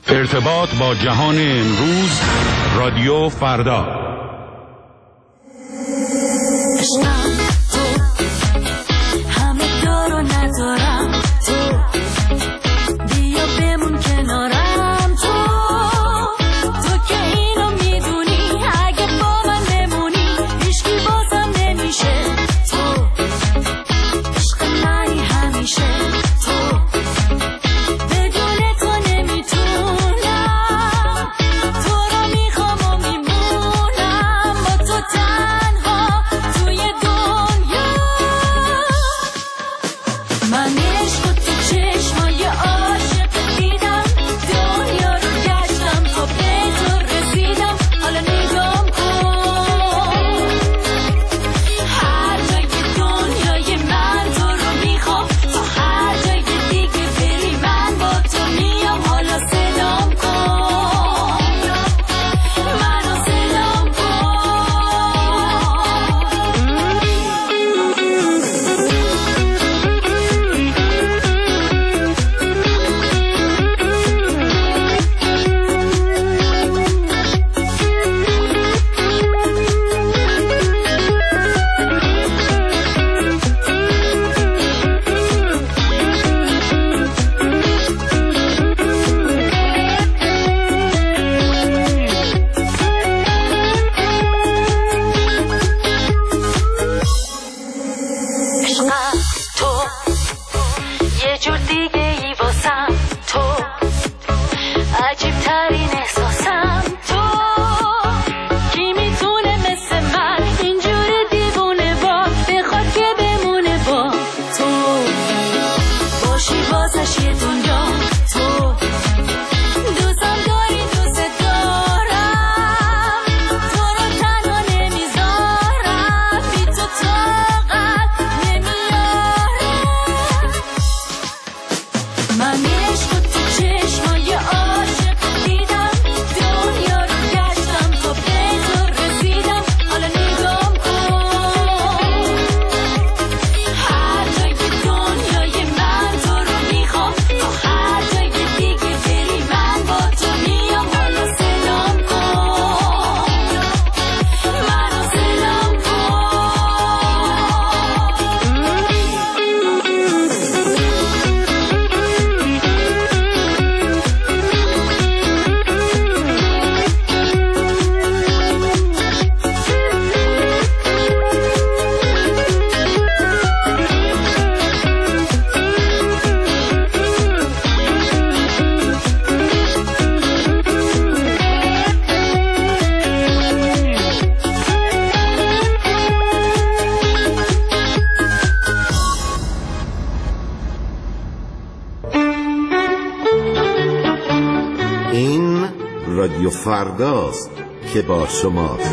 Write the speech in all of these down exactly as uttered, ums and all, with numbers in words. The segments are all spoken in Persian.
ارتباط با جهان امروز، رادیو فردا. همه دارو ندارم تو، بیا بمون کنارم تو، تو که اینو میدونی اگه با من نمونی هیچکی بازم نمیشه تو، عشق منی همیشه تو، بدون تو نمیتونم، تو رو میخوام و میمونم با تو تنها توی دنیا. من عشق و تو چشمای عاشق دیدم، دنیا رو گشتم تا به تو رسیدم، حالا نگام کن هر جای دنیای من تو رو میخوام، تا هر جای دیگه بری من با تو میام، حالا سلام کن منو سلام کن. عشقم تو یه جور دیگه ای واسم تو، عجیب ترین احساسم تو، کی میتونه مثل من اینجور دیوونه با بخواد که بمونه با تو، باشی واسش یه دنیا تو، دوستم داری دوست دارم، تو رو تنها نمیذارم، بی تو طاقت نمیارم. من عشق و تو چشمای عاشق دیدم، دنیا رو گشتم تا به تو رسیدم، حالا نگام کن هر جای دنیای من تو رو میخوام، تا هر جای دیگه بری من با تو میام، حالا سلام کن منو سلام کن. این رادیو فرداست که با شماست.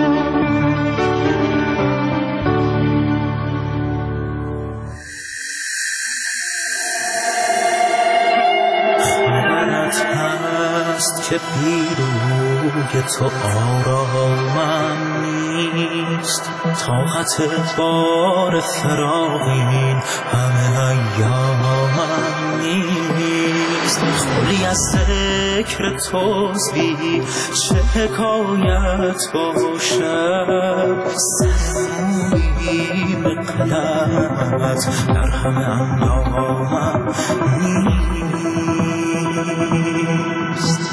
خبرت هست که پیروی تو آرامم نیست، طاقت بار فراقین همه ایامم نیست، خلی از ذکر توزی چه حکایت باشد، سرمویی به قلمت در همه اندامم نیست،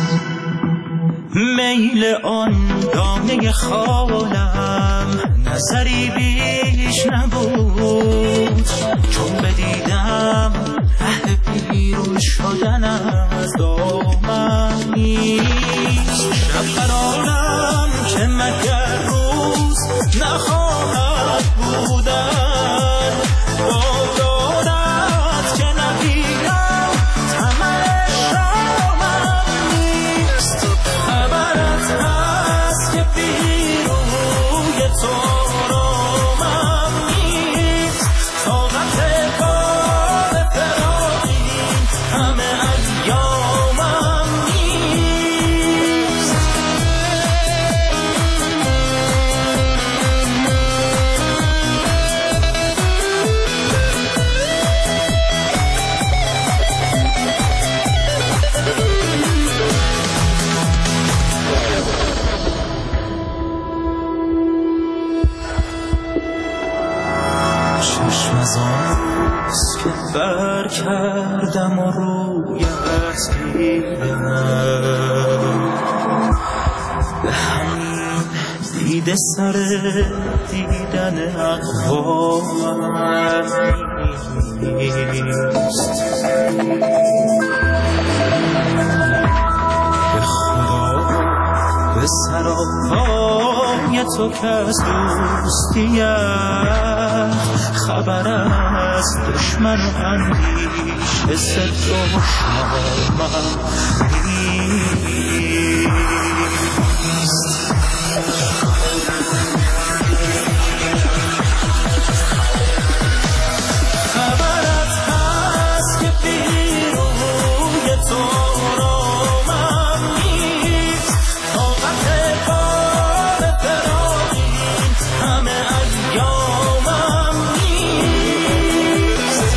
میل آن دانه خالم نظری بیش نبود، چون بدیدم ره پیروز شدن از دامن نیست، شب قرارم که مگر روز نخواهد بودن، با دارد که نبینم طمع شامم نیست، خبرت هست که پیروی تو آرامم نیست، طاقت بار فراقین همه ایامم نیست. کردم و رویت دیدم، به همین دیده سر دیدن اقوام نیست. به خدا به سراپای تو که از دوستیت خبر از دشمن و اندیشه ست دشمن نیست. خبرت هست که بیروی تو را من نیست، طاقت بار فراقین همه ایامم نیست.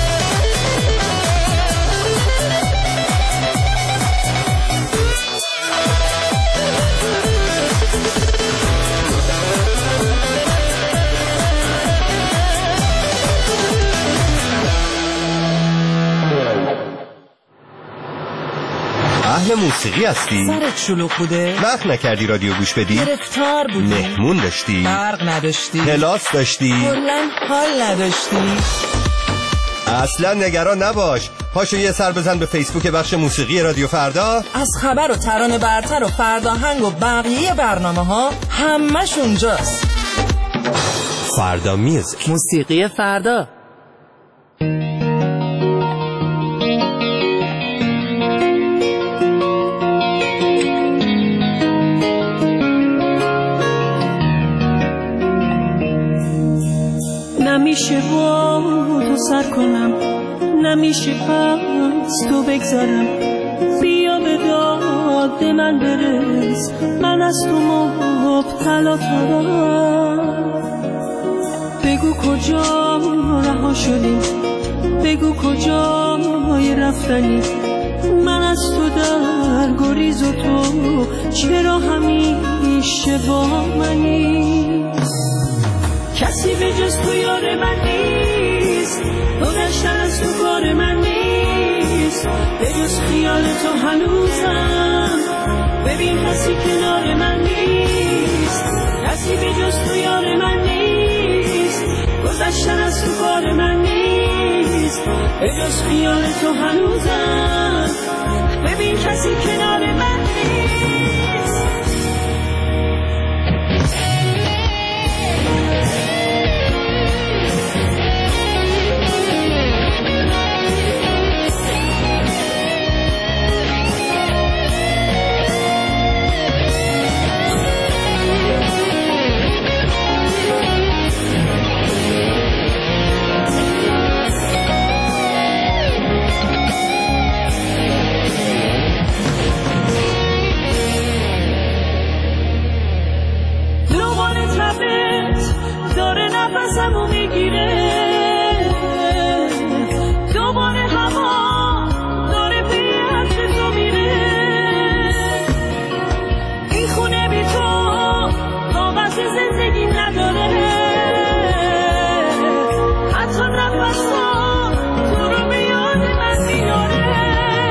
اهل موسیقی هستی؟ سرت شلوغ بوده؟ وقت نکردی رادیو گوش بدی؟ گرفتار بودی؟ مهمون داشتی؟ برق نداشتی؟ کلاس داشتی؟ کلاً حال نداشتی؟ اصلا نگران نباش، پاشو یه سر بزن به فیسبوک بخش موسیقی رادیو فردا. از خبر و ترانه برتر و فرداهنگ و بقیه برنامه ها همش اونجاست. فردا میوزیک، موسیقی فردا. نمیشه با تو سر کنم، نمیشه پس تو بگذارم، بیا به داد من برس، من از تو مبتلا ترم. بگو کجا رها شدی، بگو کجای رفتنی، من از تو در گریز و تو چرا همیشه با منی. کسی به جز تو یار من نیست، گذشتن از تو کار من نیست، به جز خیال تو هنوزم، ببین کسی کنار من نیست. کسی به جز تو یار من نیست، گذشتن از تو کار من نیست، به جز خیال تو هنوزم، ببین کسی کنار من نیست. نفسمو میگیره، دوباره هوا داره پی حرف تو میره. این خونه بی تو طاقت زندگی نداره، حتی نفسا تو رو به یاد من میاره.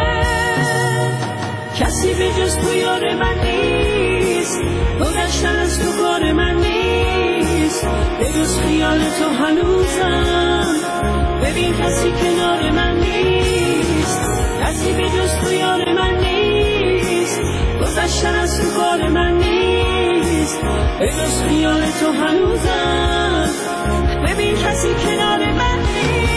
کسی به جز تو یار من نیست، گذشتن از تو کار من نیست، به جز خیال تو هنوزم، ببین کسی کنار من نیست. کسی به جز تو یار من نیست، گذشتن از تو کار من نیست، به جز خیال تو هنوزم، ببین کسی کنار من نیست.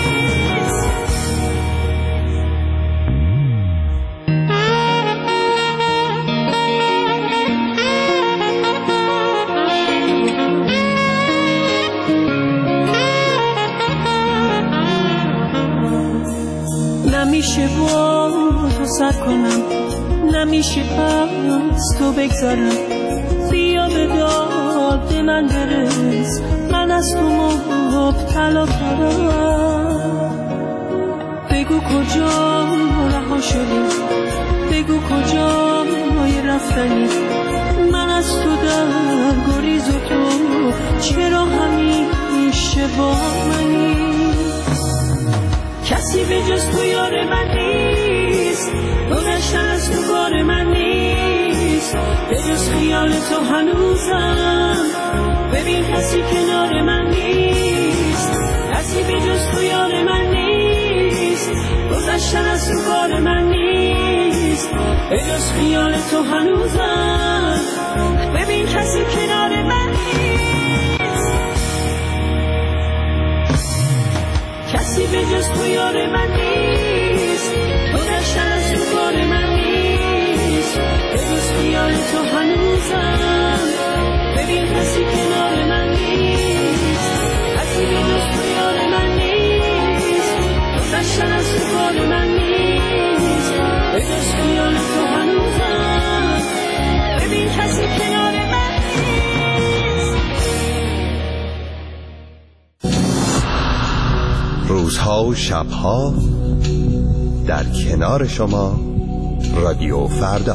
نمیشه با تو سر کنم، نمیشه پس تو بگذارم، بیا به داد من برس، من از تو مبتلا ترم. بگو کجا رها شدی، بگو کجای رفتنی، من از تو در گریز و تو چرا همیشه با منی. کسی به جز تو یار من نیست، گذشتن از تو کار من نیست، به جز خیال تو هنوزم. ببین کسی کنار من نیست، کسی به جز تو یار من نیست، گذشتن از تو کار من نیست، به جز خیال تو هنوزم. ببین کسی کنار من نیست، کسی به جز تو یار من نیست، گذشتن از تو کار من نیست، به جز خیال تو هنوزم. ببین کسی کنار من نیست، کسی به جز تو یار من نیست، گذشتن از تو کار من نیست، به جز خیال تو هنوزم. ببین کسی کنار من نیست. روزها و شبها در کنار شما رادیو فردا.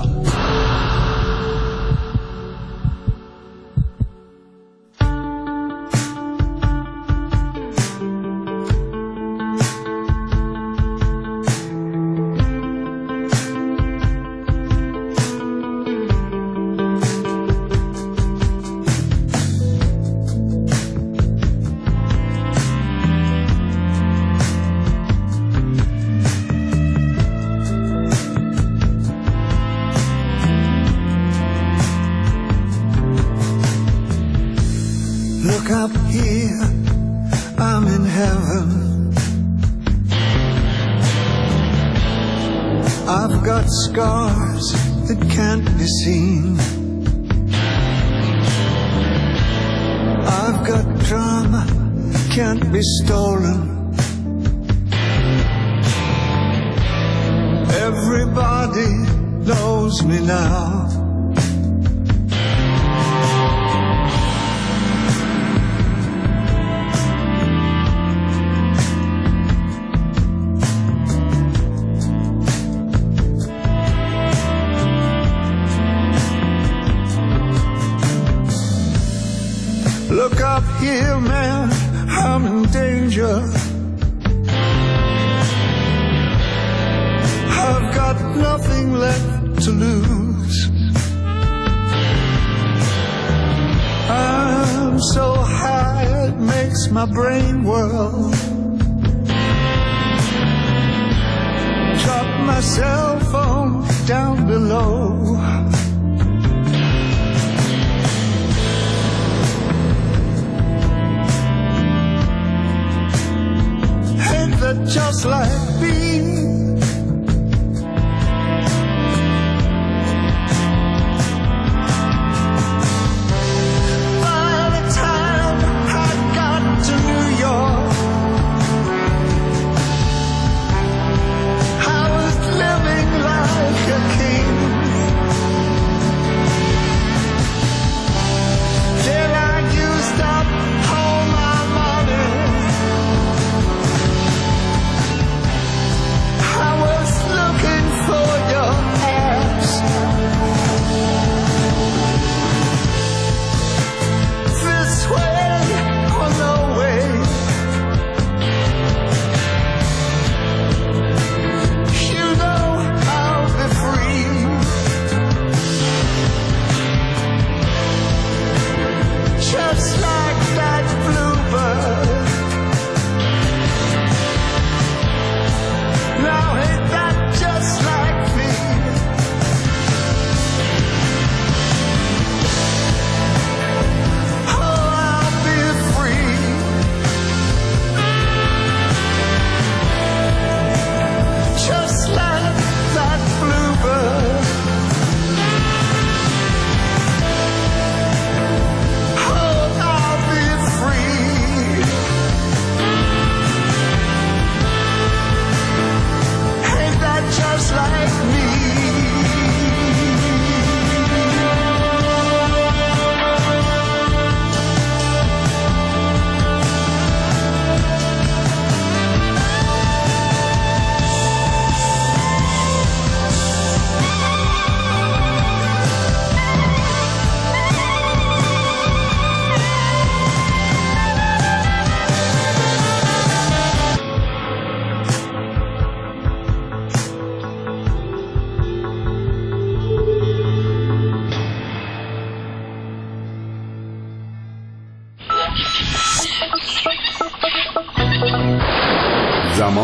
Look up here, I'm in heaven. I've got scars that can't be seen. I've got drama, can't be stolen. Everybody knows me now. Look up here, man, I'm in danger. I've got nothing left to lose. I'm so high it makes my brain whirl. Drop my cell phone down below. Just like me, by the time I got to New York, I was living like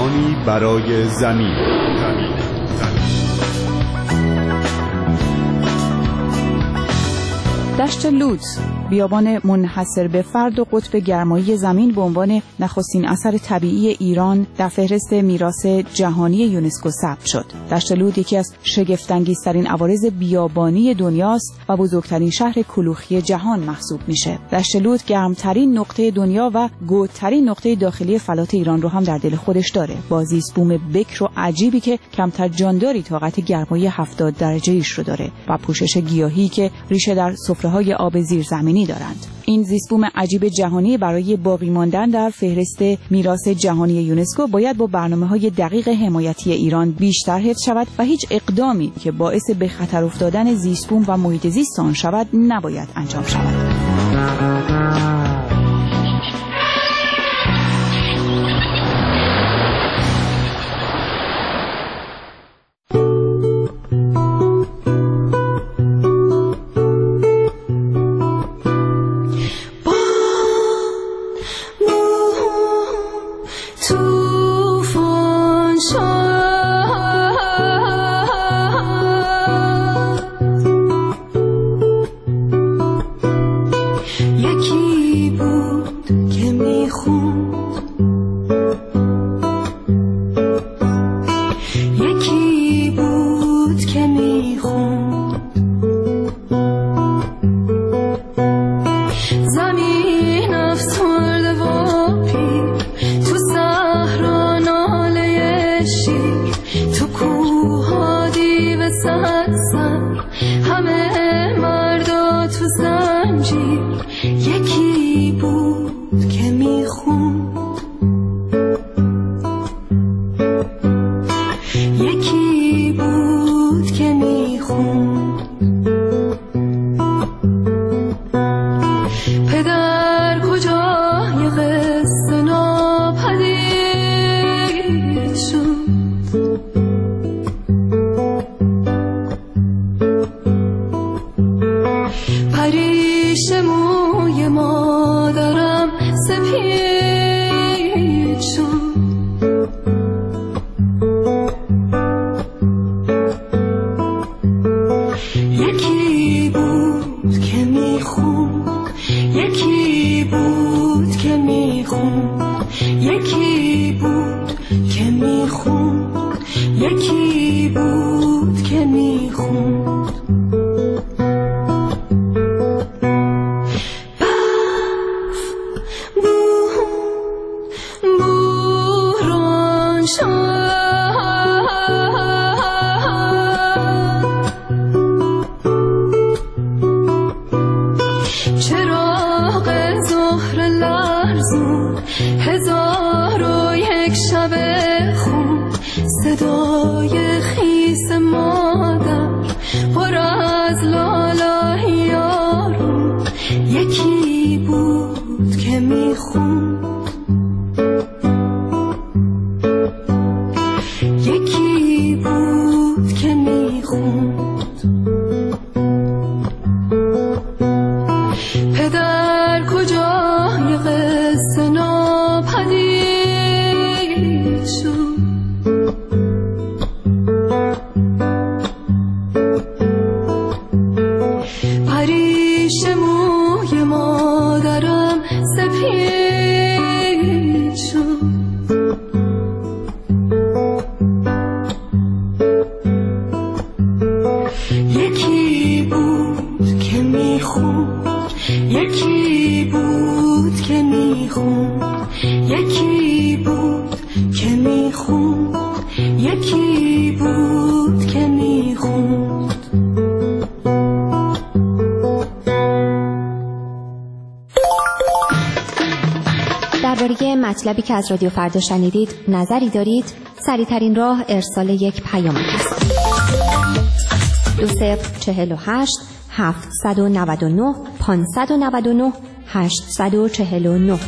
جهانی برای زمین. دشت لودز، بیابان منحصر به فرد و قطب گرمایی زمین، به عنوان نخستین اثر طبیعی ایران در فهرست میراث جهانی یونسکو ثبت شد. دشت لودز یکی از شگفت‌انگیزترین عوارض بیابانی دنیاست و بزرگترین شهر کلوخی جهان محسوب میشه. دشت لودز گرمترین نقطه دنیا و گودترین نقطه داخلی فلات ایران رو هم در دل خودش داره، با زیست بوم بکر و عجیبی که کمتر جانداری طاقت گرمایی هفتاد درجه ایش رو داره و پوشش گیاهی که ریشه در سفره‌های آب زیرزمینی دارند. این زیست بوم عجیب جهانی برای باقی ماندن در فهرست میراث جهانی یونسکو باید با برنامه‌های دقیق حمایتی ایران بیشتر حفظ شود و هیچ اقدامی که باعث به خطر افتادن زیست بوم و محیط زیست آن شود نباید انجام شود. درباره مطلبی که از رادیو فردا شنیدید نظری دارید؟ سریع‌ترین راه ارسال یک پیام است. دو صفر چهل و هشت هفتصد و نود و نه پانصد و نود و نه هشتصد و چهل و نه.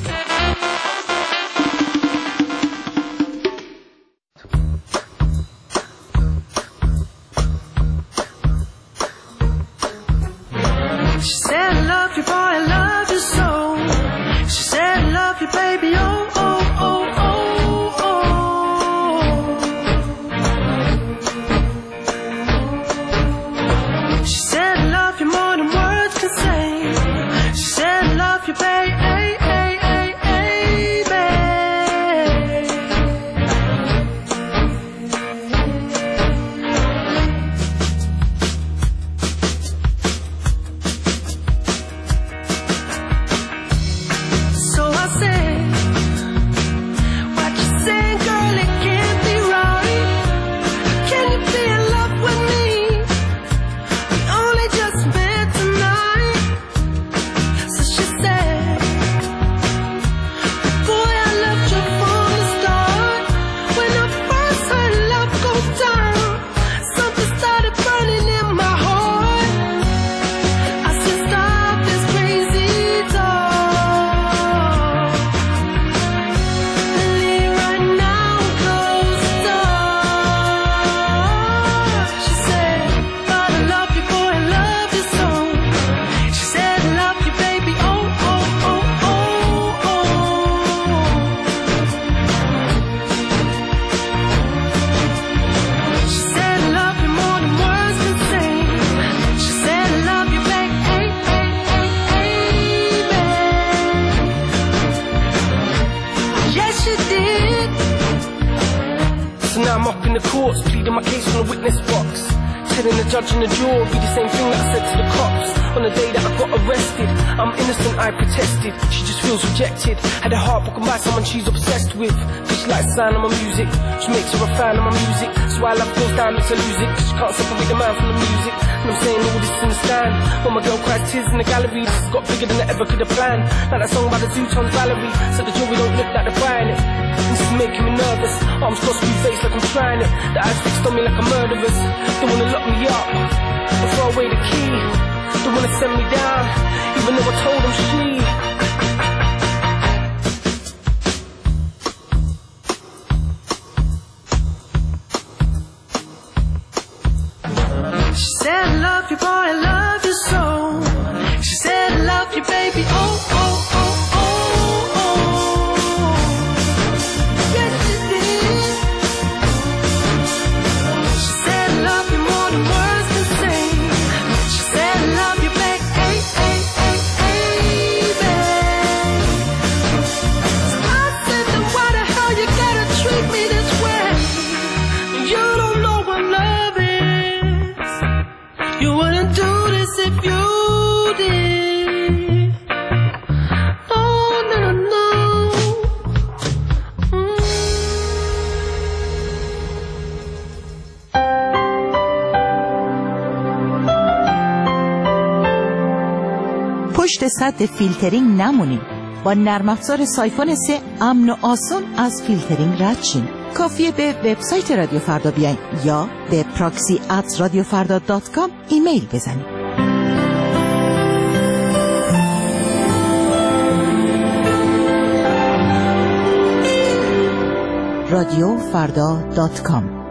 telling the judge and the jury be the same thing that I said to the cops on the day that I got arrested. I'm innocent, I protested. She just feels rejected. Had her heart broken by someone she's obsessed with. Cause she likes the sound of my music. She makes her a fan of my music. So why love goes down to lose it. Cause she can't separate the man from the music. And I'm saying all this in the stand. When my girl cries tears in the gallery, this got bigger than I ever could have planned. Like that song by the Zootons Valerie. So the jury don't look like they're buying it. This is making me nervous. Arms crossed, blue face like I'm trying it. The eyes fixed on me like a murderer's. Don't wanna lock me up or throw away the key. Don't wanna send me down, even though I told them she. She said I love you, boy, I love you so. She said I love you, baby, oh, oh, oh, oh, oh. Yes, she did. She said I love you more than words can say. She said I love you, baby, hey, hey, hey, hey, babe. So I said, then why the hell you gotta treat me this way? You don't know what love is. You wouldn't do this if you did. Oh, no, no. Mm. پشت سد فیلترینگ نمونیم. با نرم افزار سایفون سه امن و آسان از فیلترینگ رد شیم. کافیه به وبسایت رادیو فردا بیاین یا به پراکسی ات رادیو فردا دات کام ایمیل بزنید. رادیو فردا دات کام.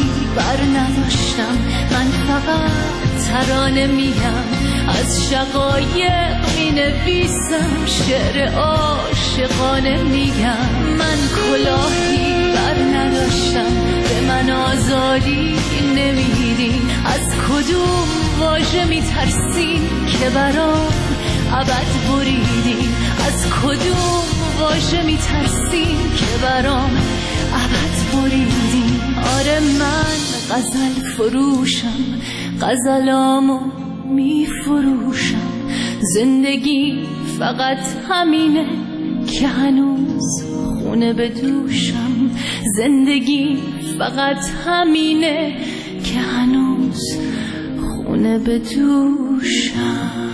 بر نداشتم، من فقط ترانه میم، از شقایق می نویسم، شعر عاشقانه میگم. من کلاهی بر نداشتم، به من آزادی نمیدین، از کدوم واژه میترسین که برام ابد بریدین، از کدوم واژه میترسین که برام ابد بریدین. آره من غزل فروشم، غزلامو میفروشم، زندگی فقط همینه که هنوز خونه به دوشم، زندگی فقط همینه که هنوز خونه به دوشم.